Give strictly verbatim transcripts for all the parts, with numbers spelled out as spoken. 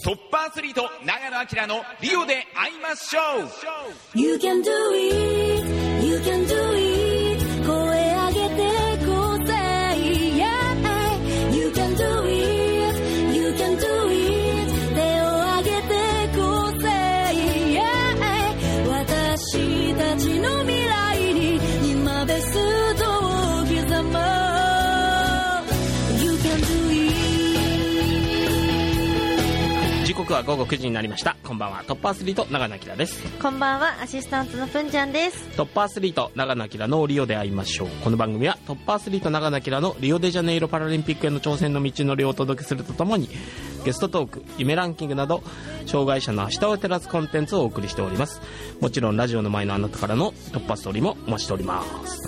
トップアスリート長野明のリオで会いましょう。 You can do it, you can do it 声上げてこうぜ Yeah, you can do it, you can do it 手を上げてこうぜ Yeah, 私たちの未来に今ベストを刻もう You can do it。 時刻は午後くじになりました。こんばんは、トップアスリート長野明です。 こんばんは、アシスタントのぷんちゃんです。 トップアスリート長野明のリオで会いましょう。この番組はトップアスリート長野明のリオデジャネイロパラリンピックへの挑戦の道のりをお届けするとともに、ゲストトーク、夢ランキングなど障害者の明日を照らすコンテンツをお送りしております。もちろんラジオの前のあなたからの突破ストーリーもお待ちしております。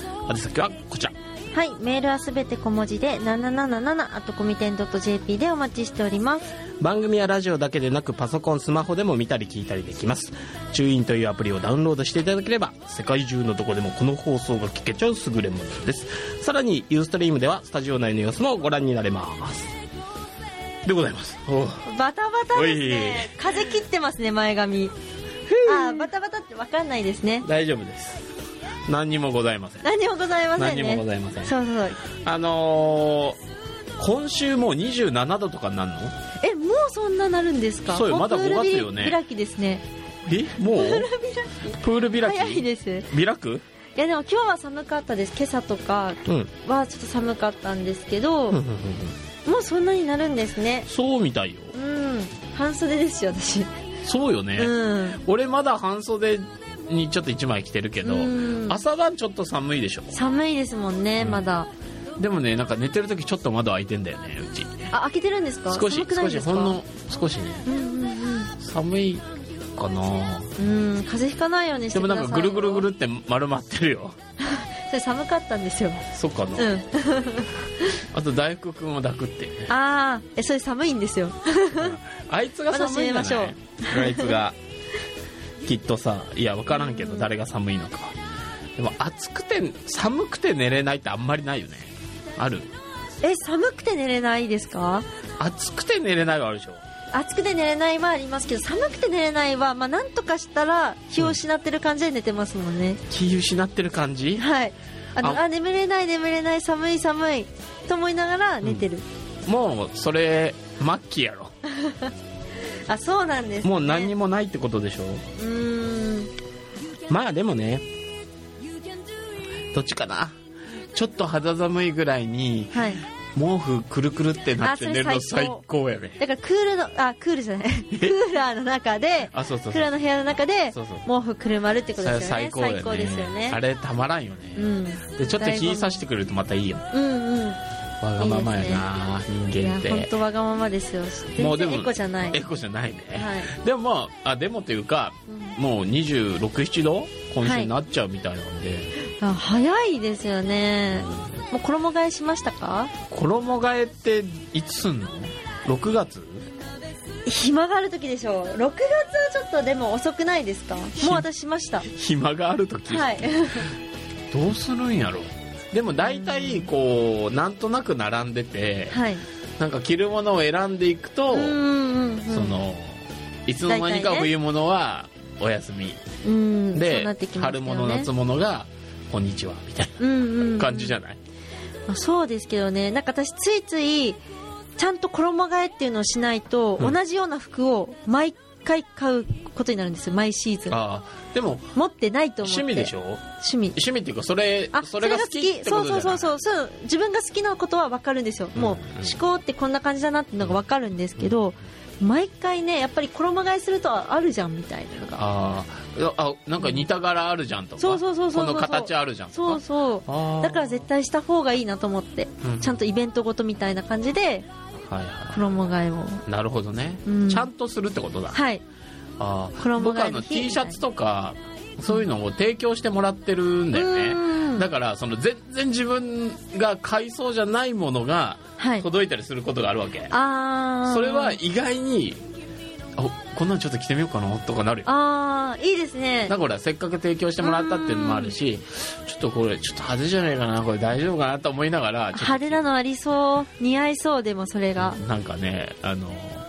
宛先はこちら。 はい、メールはすべて小文字でななななな アットコミテン ドット ジェーピー でお待ちしております。 番組やラジオだけでなくパソコン、スマホでも見たり聞いたりできます。チューインというアプリをダウンロードしていただければ世界中のどこでもこの放送が聞けちゃう優れものです。さらにユーストリームではスタジオ内の様子もご覧になれますでございます。おバタバタですね。風切ってますね、前髪。あ、バタバタって分かんないですね。 大丈夫です。何にもございません。 何にもございませんね。 何にもございません。 そうそう。 あのー、今週もうにじゅうななどとかになるの？ え、もうそんななるんですか？ そうよ、まだごがつよね。 プール開きですね。 え、もう？プール開き。プール開き。 早いです。 開く？ いやでも今日は寒かったです。今朝とかはちょっと寒かったんですけど、うん、もうそんなになるんですね。 そうみたいよ。 うん。半袖ですよ私。 そうよね。うん、俺まだ半袖にちょっといちまい着てるけど、朝晩ちょっと寒いでしょ。 寒いですもんね、うん、まだ。 でもね、なんか寝てる時ちょっと窓開いてんだよね、うち。 あ、開けてるんですか？ 少し寒くないですか？ 少しほんの少しね、うんうんうん、寒いかな。 うん、風邪ひかないようにしてくださいよ。 でもなんかぐるぐるぐるって丸まってるよ。 それ寒かったんですよ。 そっかな、うん、あと大福くんも抱くって、ね、 ああ、え、それ寒いんですよ。 あいつが寒いんじゃない？あいつがきっとさ、いや分からんけど誰が寒いのか。でも暑くて寒くて寝れないってあんまりないよね。ある？ え、寒くて寝れないですか？ 暑くて寝れないはあるでしょ。 暑くて寝れないはありますけど、寒くて寝れないはまあなんとかしたら気を失ってる感じで寝てますもんね、うん、 気失ってる感じ？はい。 あの、あ、眠れない眠れない、寒い寒いと思いながら寝てる、 うん、もうそれ末期やろ。 あ、そうなんですね。 もう何にもないってことでしょ。うーん、まあでもね、どっちかな、ちょっと肌寒いぐらいに、はい、毛布くるくるってなって寝るの最高やね。 だからクールの、あ、クールじゃない、クーラーの中で、あ、そうそうそう、クーラーの部屋の中でそうそう毛布くるまるってことですよね。最高だよね。最高ですよね。あれたまらんよね、うん、でちょっと日差してくれるとまたいいよね。うんうん、わがままやな、いいね、人間って。いや本当わがままですよ。もうでもエコじゃない。エコじゃないね、はい、でもまあ、あ、でもというか、うん、もうにじゅうろく、ななど今週になっちゃうみたいなんで、はい、あ、早いですよね。もう衣替えしましたか？衣替えっていつすんの？ろくがつ？暇がある時でしょう。ろくがつはちょっとでも遅くないですか？もう私しました。暇がある時、はい。どうするんやろ。でも大体こうなんとなく並んでて、はい、なんか着るものを選んでいくと、うんうんうん、そのいつの間にか冬物はお休み、ね、で、ね、春物夏物がこんにちはみたいな感じじゃない？まあ、そうですけどね、なんか私ついついちゃんと衣替えっていうのをしないと、うん、同じような服を毎回買うことになるんですよ、毎シーズン。あ、でも持ってないと思って。趣味でしょ？趣味趣味っていうか、それそれが好きってことじゃない？そうそうそうそう、自分が好きなことは分かるんですよ、うん、もう思考ってこんな感じだなっていうのが分かるんですけど、うん、毎回ね、やっぱり衣替えするとあるじゃんみたいなのが、ああ、なんか似た柄あるじゃんとか、そうそうそうそう、この形あるじゃんとか、そうそう、だから絶対した方がいいなと思って、うん、ちゃんとイベントごとみたいな感じで衣替えを、はいはい、なるほどね、うん、ちゃんとするってことだ。はい。あ、僕はあの T シャツとかそういうのを提供してもらってるんだよね、うん、だからその全然自分が買いそうじゃないものが届いたりすることがあるわけ、はい、あ、それは意外に、あ、こんなのちょっと着てみようかなとかなるよ。ああ、いいですね。だからせっかく提供してもらったっていうのもあるし、ちょっとこれちょっと派手じゃないかな、これ大丈夫かなと思いながら、派手なのありそう、似合いそう。でもそれがなんかね、あの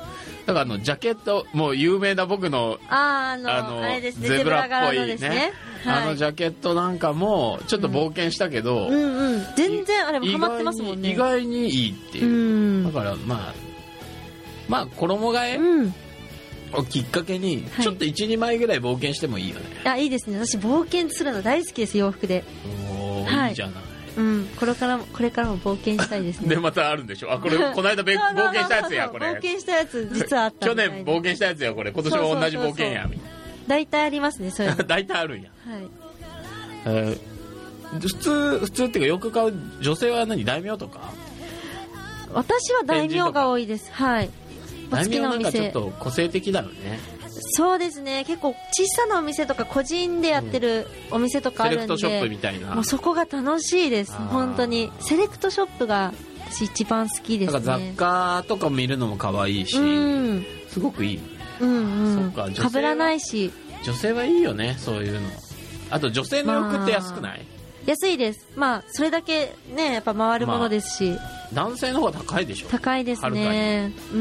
だからあのジャケットもう有名な僕のああの、 あのあれですね、 ゼブラっぽいね、 ですね、 はい、あのジャケットなんかもちょっと冒険したけど、 うんうんうん、全然あれもハマってますもんね。 意外にいいっていう、うん、だからまあまあ衣替え、うんをきっかけにちょっと いち,に 枚ぐらい冒険してもいいよね。 あ、いいですね。私冒険するの大好きです、洋服で。 おー、はい、いいじゃない。 うん、これからもこれからも冒険したいですね。 でまたあるんでしょ。あ、これこの間冒険したやつやこれ。 冒険したやつ実はあった去年冒険したやつやこれ。今年も同じ冒険やみたいな。 大体ありますね、そういうの。 大体あるんや。 はい。 えー、普通普通っていうかよく買う女性は何、大名とか？ 私は大名が多いです。はい。 大名なんかちょっと個性的だよね。 そうですね、結構小さなお店とか個人でやってるお店とかあるんで、うん、セレクトショップみたいな、もうそこが楽しいです。本当にセレクトショップが私一番好きですね。なんか雑貨とか見るのも可愛いし、うん、すごくいい、うんうん、そっか、被らないし女性はいいよね、そういうの。あと女性の洋服って安くない？まあ、安いです。まあそれだけね、やっぱ回るものですし、まあ、男性の方が高いでしょ。高いですね、うん、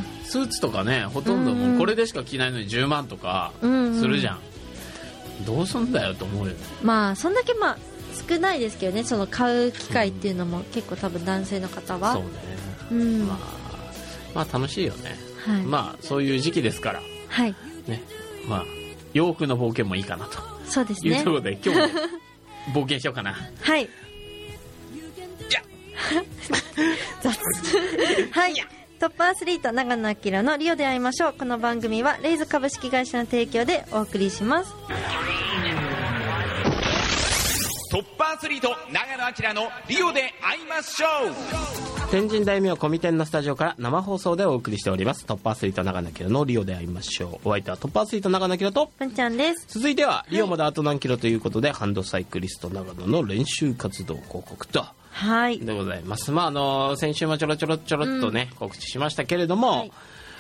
スーツとかね、ほとんどもうこれでしか着ないのにじゅうまんとかするじゃん、うんうん、どうすんだよと思うよね。まあそんだけまあ少ないですけどね、その買う機会っていうのも結構多分男性の方は、そうね、うん、まあ、まあ楽しいよね、はい、まあそういう時期ですから、はいね、まあ洋服の冒険もいいかなと。そうですね。いうところで今日も冒険しようかな。はい。じゃ雑はい。トップアスリート長野明のリオで会いましょう。この番組はレイズ株式会社の提供でお送りします。 トップアスリート長野明のリオで会いましょう。 天神大名コミテンのスタジオから生放送でお送りしております。トップアスリート長野明のリオで会いましょう。お相手はトップアスリート長野明とパンちゃんです。 続いてはリオまであと何キロということで、はい、ハンドサイクリスト長野の練習活動報告と、はい、でございます。まああの先週もちょろちょろちょろっとね、うん、告知しましたけれども、はい、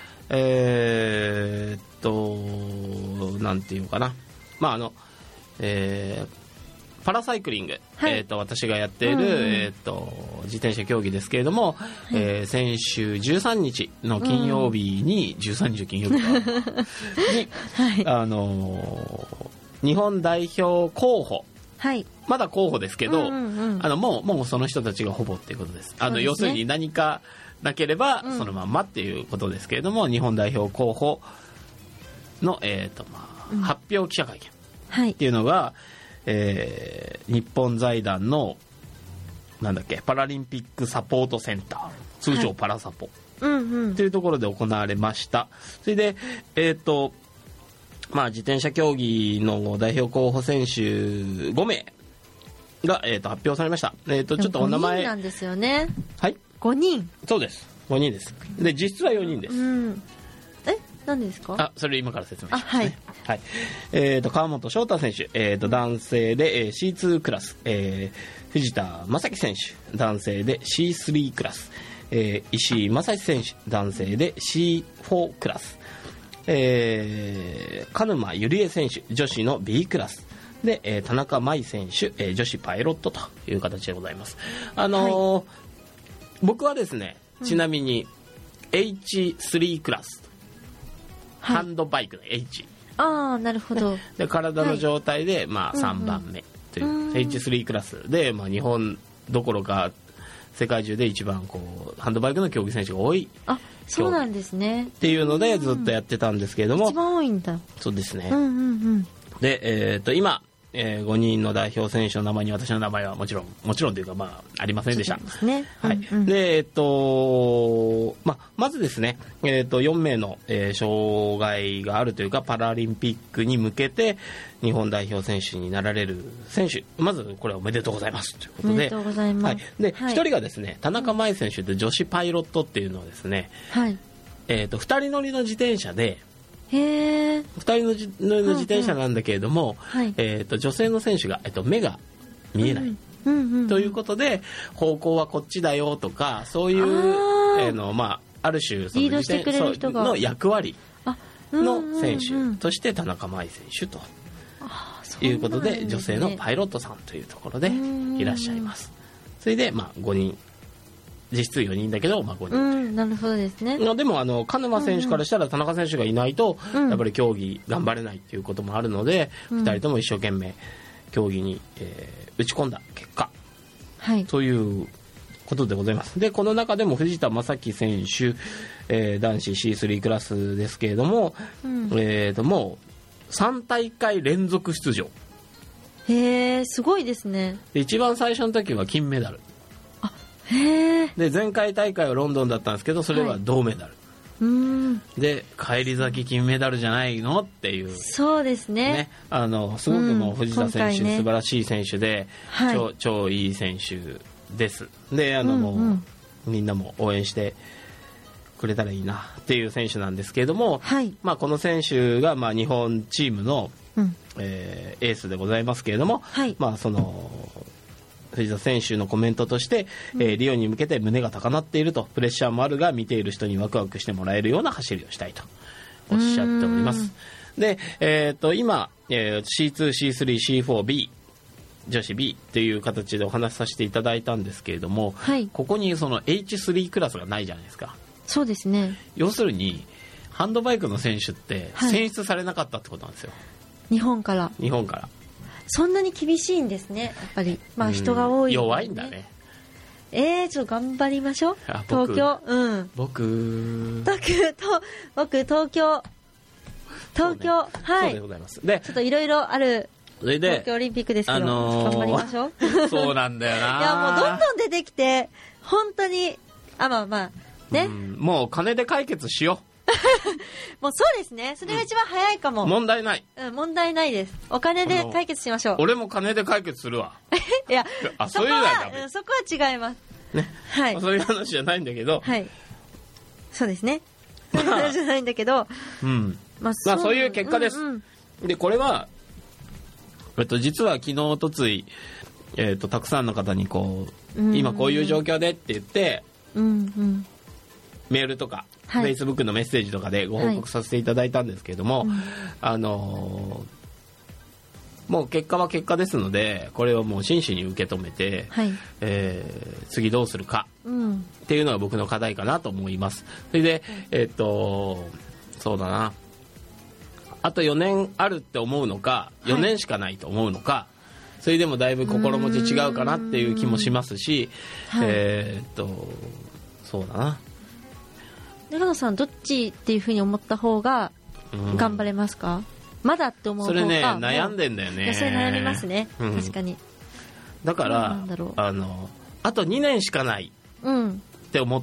えー、っとなんていうかな、まああのえーパラサイクリング、はい、えー、と私がやっている、うんうん、えー、と自転車競技ですけれども、はい、えー、先週じゅうさんにちの金曜日に、うん、じゅうさんにち金曜日に、はい、あのー、日本代表候補、はい、まだ候補ですけど、うんうんうん、あのもう、もうその人たちがほぼっていうことです。あの、そうですね、要するに何かなければそのまんまっていうことですけれども、うん、日本代表候補の、えーとまあうん、発表記者会見っていうのが、はい、えー、日本財団のなんだっけパラリンピックサポートセンター、通称パラサポ、はい、うんうん、というところで行われました。それで、えーとまあ、自転車競技の代表候補選手ごめいが、えー、と発表されました。えー、とちょっとお名前ごにんなんですよね。はい、ごにん。そうです、ごにんです。で実質はよにんです、うん、え何ですか？あ、それ今から説明しますね。はい、はい、えー、と川本翔太選手、えー、と男性で シーツー クラス、えー、藤田正樹選手男性で シースリー クラス、えー、石井正史選手男性で シーフォー クラス、えー、鹿沼ゆりえ選手女子の ビー クラスで、えー、田中舞選手、えー、女子パイロットという形でございます。あのーはい、僕はですね、ちなみに エイチスリー クラス、ハンドバイクの H、 ああなるほど。で体の状態で、はい、まあ、さんばんめという、うんうん、エイチスリー クラスで、まあ、日本どころか世界中で一番こうハンドバイクの競技選手が多い。あ、そうなんですね。っていうのでずっとやってたんですけれども、うん、一番多いんだ。そうですね、うんうんうん、で、えー、と今えー、ごにんの代表選手の名前に私の名前はもちろんもちろんというか、まあ、ありませんでした。ですね、はい、うんうん、でえっとまあ、まずですね、えー、とよんめいの、えー、障害があるというかパラリンピックに向けて日本代表選手になられる選手、まずこれはおめでとうございますということで、おめでとうございます。はい、で、はい、ひとりがですね田中舞選手で女子パイロットっていうのはですね、はい、えー、とふたり乗りの自転車でへふたりのじの自転車なんだけれども、うんうん、えー、と女性の選手が、えー、と目が見えない、うんうんうんうん、ということで方向はこっちだよとかそういうあ、えーのまあ、ある種そのリードしてくれる人がの役割の選手として田中舞選手ということで、ね、女性のパイロットさんというところでいらっしゃいます。それで、まあ、ごにん実質よにんだけど、まあ、ごにん、 うん、なるほどですね。 でもあの鹿沼選手からしたら田中選手がいないと、うん、やっぱり競技頑張れないっていうこともあるので、うん、ふたりとも一生懸命競技に、えー、打ち込んだ結果、はい、ということでございます。でこの中でも藤田正樹選手、えー、男子 シースリー クラスですけれども、うん、えーともうさん大会連続出場。 へー、すごいですね。 で一番最初の時は金メダル。 あ、へー。 で前回大会はロンドンだったんですけど、それは銅メダル、はい、うーんで返り咲き金メダルじゃないのっていう。 そうです ね, ねあのすごくもう藤田選手、うんね、素晴らしい選手で、はい、超, 超いい選手です。であの、うんうん、もうみんなも応援してくれたらいいなっていう選手なんですけれども、はい、まあ、この選手がまあ日本チームの、うんえー、エースでございますけれども、はい、まあその藤田選手のコメントとして、うんえー、リオに向けて胸が高鳴っていると、プレッシャーもあるが見ている人にワクワクしてもらえるような走りをしたいとおっしゃっております。で、えー、と今、えー、シーツー、シースリー、シーフォー、ビー 女子 B っていう形でお話しさせていただいたんですけれども、はい、ここにその エイチスリー クラスがないじゃないですか。 そうですね。 要するにハンドバイクの選手って選出されなかったってことなんですよ、はい、 日本から日本からそんなに厳しいんですね、やっぱり。まあ人が多い、ね、 弱いんだね。 えー、ちょっと頑張りましょう。東京、うん。 僕、 僕、と僕東京、東京、ね、はい。 そうでございます。で、 ちょっといろいろある。 それで東京オリンピックですけど、あのー、頑張りましょう。そうなんだよな。 いやもうどんどん出てきて、本当に、あ、まあまあね。 うん、もう金で解決しよう。 もうそうですね。それが一番早いかも。 うん、問題ない。 うん、問題ないです。お金で解決しましょう。 俺も金で解決するわ。 いや、 あ、そういうのはダメ。 そこは違います。ね。はい。 まあ、そういう話じゃないんだけど。 はい。そうですね。そういう話じゃないんだけど。 うん。まあ、そう、まあ、そういう結果です。うんうん、で、これは、えっと、実は昨日、おとつい、えっと、たくさんの方にこう、うんうん、今こういう状況でって言って、うんうん、メールとか、はい、Facebook のメッセージとかでご報告させていただいたんですけれども、はい、あのー、もう結果は結果ですので、これをもう真摯に受け止めて、はい、えー、次どうするかっていうのが僕の課題かなと思います。それで、えー、っとそうだな、あとよねんあるって思うのか、よねんしかないと思うのか、はい、それでもだいぶ心持ち違うかなっていう気もしますし、はい、えー、っとそうだな、 長野さんどっちっていうふうに思った方が頑張れますか？うん、まだって思う方が。 それね、悩んでんだよね。 それ悩みますね、うん、確かに。 だからあのあとにねんしかないって思って、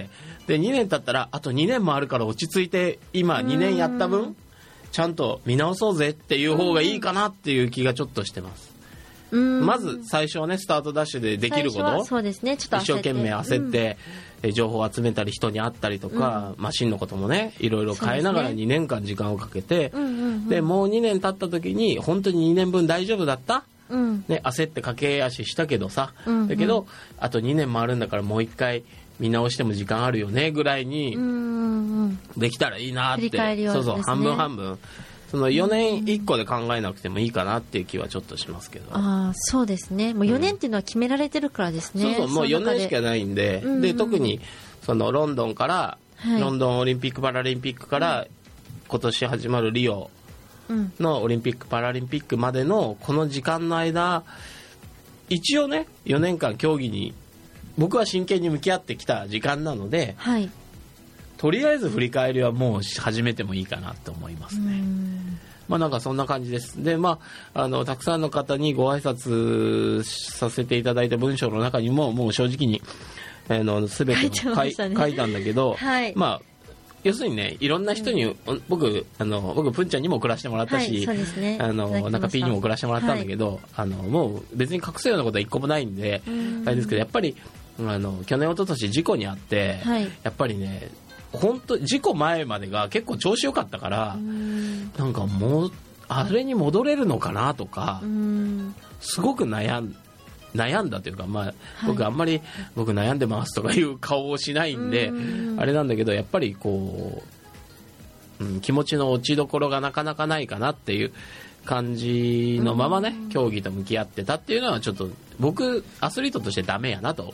でにねん経ったらあとにねんもあるから落ち着いて今にねんやった分ちゃんと見直そうぜっていう方がいいかなっていう気がちょっとしてます。うん、まず最初はね、スタートダッシュでできること、 そうですね、ちょっと一生懸命焦って、うん、情報を集めたり人に会ったりとか、うん、マシンのこともねいろいろ変えながらにねんかん時間をかけて、で、ね、でもうにねん経った時に本当ににねんぶん大丈夫だった、うんね、焦って駆け足したけどさ、うんうん、だけどあとにねんもあるんだからもう一回見直しても時間あるよねぐらいにできたらいいなって、ね、そうそう、半分半分、そのよねんいっこで考えなくてもいいかなっていう気はちょっとしますけど。 ああ、そうですね。もうよねんっていうのは決められてるからですね。 うん、そうそう、もうよねんしかないんで、うんうん、で特にそのロンドンから、はい、ロンドンオリンピックパラリンピックから、うん、今年始まるリオのオリンピックパラリンピックまでのこの時間の間、一応ねよねんかん競技に僕は真剣に向き合ってきた時間なので、はい、とりあえず振り返りはもう始めてもいいかなと思いますね。まあなんかそんな感じです。で、まあ、あのたくさんの方にご挨拶させていただいた文章の中にももう正直にあの全て書 い, 書, い、ね、書いたんだけど、はい、まあ要するにね、いろんな人に、うん、僕あの僕プンちゃんにも送らせてもらったし、はい、そうですね、あのなんか P にも送らせてもらったんだけど、はい、あのもう別に隠すようなことは一個もないんであれですけど、やっぱりあの去年一昨年事故にあって、はい、やっぱりね本当事故前までが結構調子良かったから、んなんかもうあれに戻れるのかなとか、すごく悩ん悩んだというか、まあ、はい、僕あんまり僕悩んでますとかいう顔をしないんであれなんだけど、やっぱりこう、うん、気持ちの落ちどころがなかなかないかなっていう感じのままね競技と向き合ってたっていうのはちょっと僕アスリートとしてダメやなと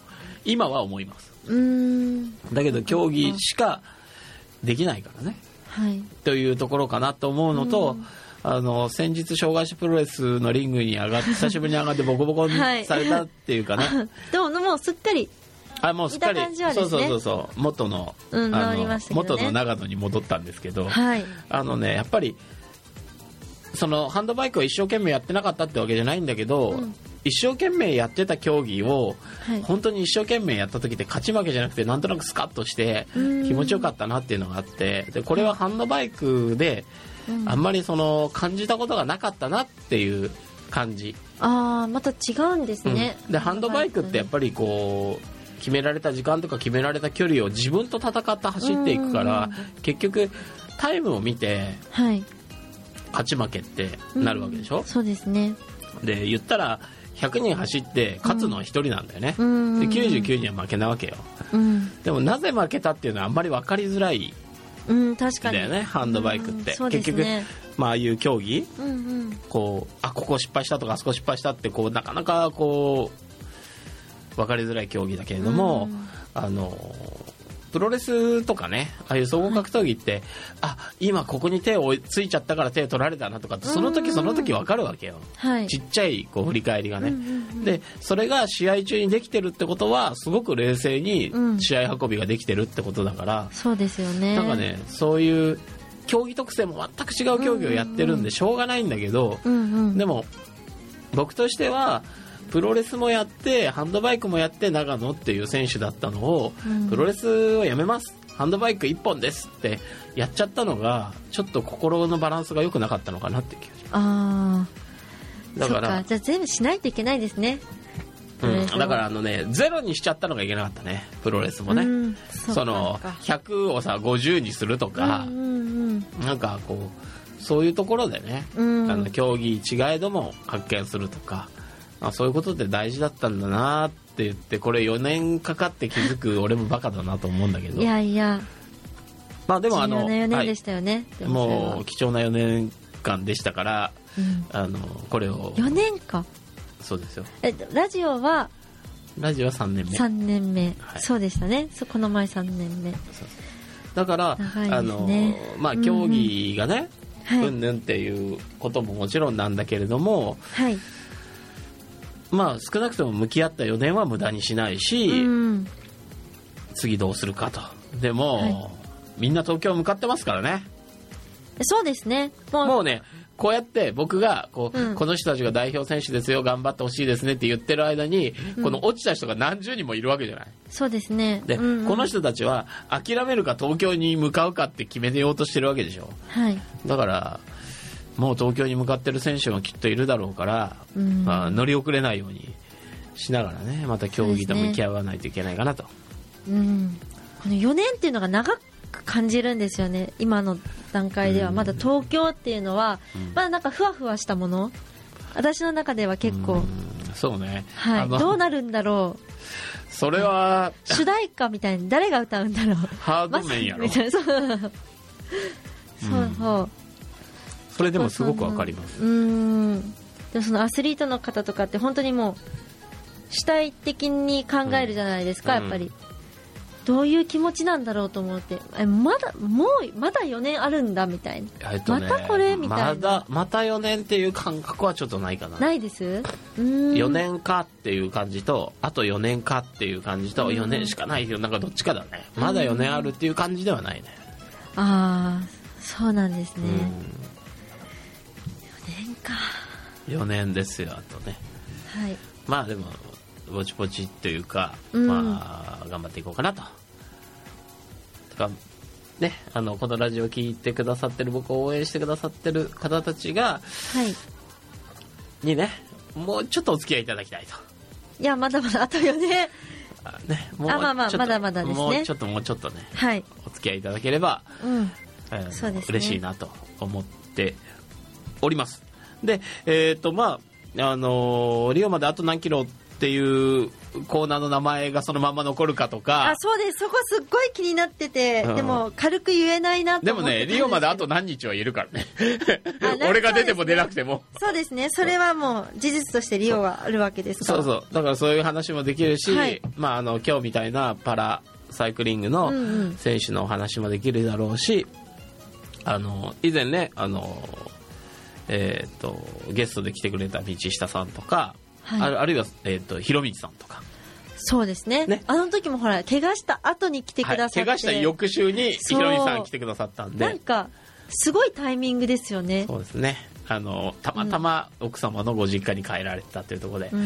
今は思います。 うーんだけど競技しかできないからね、 はい、 というところかなと思うのと、あの先日障害者プロレスのリングに上がって久しぶりに上がってボコボコにされたっていうかね、 はい、でももうすっかりあもうすっかり、 ね、 そうそうそうそう元の、 うん、 あの治りましたけどね、 元の長野に戻ったんですけど、 はい、 あのねやっぱりそのハンドバイクを一生懸命やってなかったってわけじゃないんだけど、うん、一生懸命やってた競技を、はい、本当に一生懸命やった時って勝ち負けじゃなくてなんとなくスカッとして気持ちよかったなっていうのがあって、でこれはハンドバイクであんまりその感じたことがなかったなっていう感じ。 あーまた違うんですね、 うん、でハンドバイクってやっぱりこう決められた時間とか決められた距離を自分と戦って走っていくから結局タイムを見て、はい勝ち負けってなるわけでしょ、うん、 そうですね。 で言ったらひゃくにん走って勝つのはひとりなんだよね、うん、できゅうじゅうきゅうにんは負けなわけよ、うん、でもなぜ負けたっていうのはあんまり分かりづらいんだよね、うん、ハンドバイクって、うんね、結局、まあ、ああいう競技、うんうん、こうあここ失敗したとかあそこ失敗したってこうなかなかこう分かりづらい競技だけれども、うん、あのプロレスとかねああいう総合格闘技って、はい、あ今ここに手をついちゃったから手を取られたなとかってその時その時分かるわけよ、はい、ちっちゃいこう振り返りがね、うんうんうん、でそれが試合中にできてるってことはすごく冷静に試合運びができてるってことだから、うん、 そうですよね。 なんかねそういう競技特性も全く違う競技をやってるんでしょうがないんだけど、うんうん、でも僕としてはプロレスもやってハンドバイクもやって長野っていう選手だったのを、うん、プロレスをやめますハンドバイク一本ですってやっちゃったのがちょっと心のバランスが良くなかったのかなって気がします。あだからそうかじゃあ全部しないといけないですね、 うん、だからあのねゼロにしちゃったのがいけなかったねプロレスもね、うん、そ, そのひゃくをさごじゅうにするとか、うんうんうん、なんかこうそういうところでね、うん、あの競技違えども発見するとかあそういうことって大事だったんだなって言ってこれよねんかかって気づく俺もバカだなと思うんだけどいやいやまあでもあの重要なよねんでしたよね、 はい、もう貴重なよねんかんでしたから、うん、あのこれをよねんかそうですよ。 えラジオはラジオはさんねんめさんねんめ、はい、そうでしたねこの前さんねんめだから、ね、あのまあ競技がね、うん、うんぬんっていうことももちろんなんだけれども、はいまあ、少なくとも向き合ったよねんは無駄にしないし、うん、次どうするかとでも、はい、みんな東京向かってますからね。 そうですねもう、もうねこうやって僕がこう、うん、この人たちが代表選手ですよ頑張ってほしいですねって言ってる間に、うん、この落ちた人が何十人もいるわけじゃない。 そうですねで、うんうん、この人たちは諦めるか東京に向かうかって決めようとしてるわけでしょ、はい、だからもう東京に向かってる選手もきっといるだろうから、うんまあ、乗り遅れないようにしながらねまた競技と向き合わないといけないかなと、 うん、このよねんっていうのが長く感じるんですよね今の段階では。まだ東京っていうのは、うん、まだなんかふわふわしたもの私の中では結構、うん、 そうね、 はい、どうなるんだろうそれは主題歌みたいに誰が歌うんだろうハード面やろ、ま、 そうそうそう、うんそれでもすごくわかります。 うーんでもそのアスリートの方とかって本当にもう主体的に考えるじゃないですか、うん、やっぱりどういう気持ちなんだろうと思ってえまだもうまだよねんあるんだみたいな、えっとね、またこれみたいなまだまたよねんっていう感覚はちょっとないかな。 ないです。うーんよねんかっていう感じとあとよねんかっていう感じとよねんしかないけどなんかどっちかだね。まだよねんあるっていう感じではないね。 ああそうなんですね。 よねんですよあとね、はい、まあでもぼちぼちというか、うん、まあ頑張っていこうかなととかねあのこのラジオを聞いてくださってる僕を応援してくださってる方たちが、はい、にねもうちょっとお付き合いいただきたいと。 いやまだまだあとよねあねもうあまあまあまだまだですね。 もうちょっともうちょっとね、はい、お付き合いいただければ、うんえーそうですね、嬉しいなと思っております。で、えーとまああのー、リオまであと何キロっていうコーナーの名前がそのまま残るかとか。 あ、そうです。そこすっごい気になってて、うん、でも軽く言えないなと思って。 でもね、リオまであと何日はいるからね。俺が出ても出なくても。 そうですね。それはもう事実としてリオがあるわけですから。 そうそう。だからそういう話もできるし、はい、まああの今日みたいなパラサイクリングの選手のお話もできるだろうし、うんうん、あの以前ね、あのえー、とゲストで来てくれた道下さんとか、はい、あ, あるいは、えー、と広道さんとか。 そうです ね, ねあの時もほら怪我した後に来てくださって、はい、 怪我した翌週に広道さん来てくださったんで、 なんかすごいタイミングですよね。 そうですね、あのたまたま奥様のご実家に帰られたというところで、うん、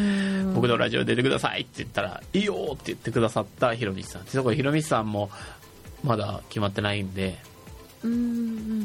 僕のラジオ出てくださいって言ったらいいよって言ってくださった広道さん。そこで広道さんもまだ決まってないんで、うんうん、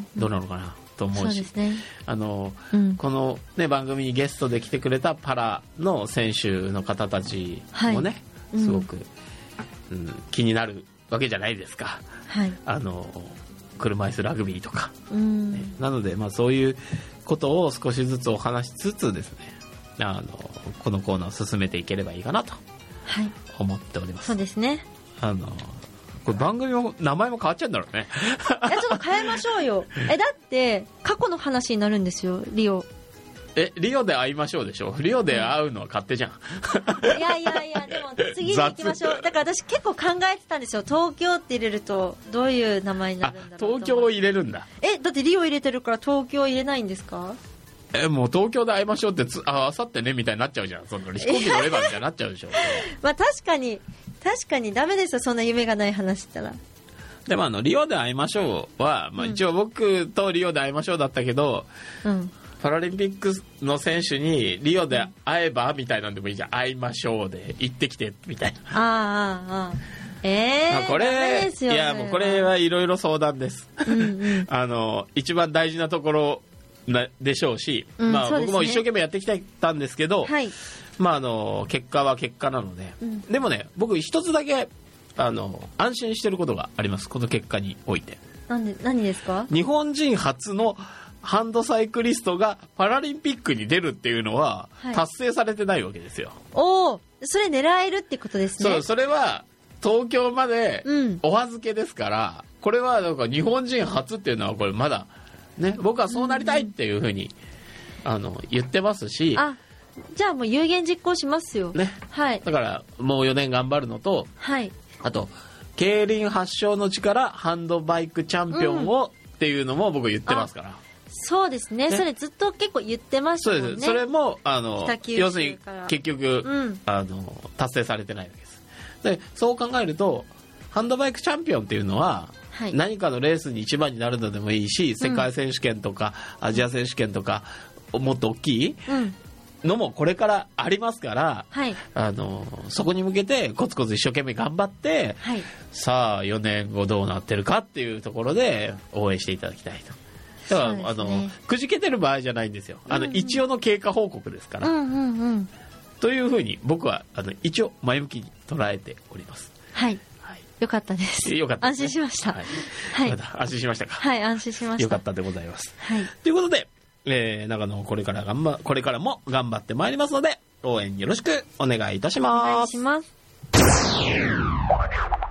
どうなのかなと思うし、そうですね、あの、うん、この、ね、番組にゲストで来てくれたパラの選手の方たちもね、はい、すごく、うんうん、気になるわけじゃないですか、はい、あの車椅子ラグビーとか、うんね、なので、まあ、そういうことを少しずつお話しつつですね、あのこのコーナーを進めていければいいかなと思っております、 はい、そうですね。 あのこれ番組も名前も変わっちゃうんだろうね。 いやちょっと変えましょうよ。えだって過去の話になるんですよ、リオ。 えリオで会いましょうでしょ。リオで会うのは勝手じゃん。 いやいやいや、でも次に行きましょう。だから私結構考えてたんですよ。東京って入れるとどういう名前になるんだろうと。 東京を入れるんだ。 えだってリオ入れてるから東京入れないんですか。 えもう東京で会いましょうってつああさってねみたいになっちゃうじゃん。その飛行機乗ればみたいになっちゃうでしょ。 まあ確かに確かにダメですよ、そんな夢がない話したら。 でもあのリオで会いましょうは、まあ、一応僕とリオで会いましょうだったけど、うん、パラリンピックの選手にリオで会えばみたいなんでもいいじゃん。会いましょうで行ってきてみたいな。 ああああえー、 まあこれいやもうこれはいろいろ相談です、うんうん、あの一番大事なところなでしょうし、うんまあ、僕も一生懸命やってきたんですけど、はいまあ、あの結果は結果なので、うん、でもね僕一つだけあの安心してることがあります。この結果において。 なんで何ですか。 日本人初のハンドサイクリストがパラリンピックに出るっていうのは達成されてないわけですよ、はい、 おおそれ狙えるってことですね。 そうそれは東京までお預けですから、うん、これはなんか日本人初っていうのはこれまだね僕はそうなりたいっていうふうに、うん、あの言ってますし、 あじゃあもう有言実行しますよ、 ねはい、だからもうよねん頑張るのと、はい、あと競輪発祥の地からハンドバイクチャンピオンを、うん、っていうのも僕言ってますから。 そうですね、ねそれずっと結構言ってましたもんね。 そうです。それもあの要するに結局、うん、あの達成されてないわけです。でそう考えるとハンドバイクチャンピオンっていうのは、はい、何かのレースに一番になるのでもいいし、世界選手権とか、うん、アジア選手権とかもっと大きい、うんのもこれからありますから、はい、あのそこに向けてコツコツ一生懸命頑張って、はい、さあよねんごどうなってるかっていうところで応援していただきたいと。だから、ね、あのくじけてる場合じゃないんですよ。あの、うんうん、一応の経過報告ですから、うんうんうん、というふうに僕はあの一応前向きに捉えております。 はい、はい、よかったです。 よかったですね、 安心しました。 はいはい、安心しましたか。 はい安心しました。 よかったでございます。はい、ということでえー、長野これから頑張これからも頑張ってまいりますので応援よろしくお願いいたします。 お願いします。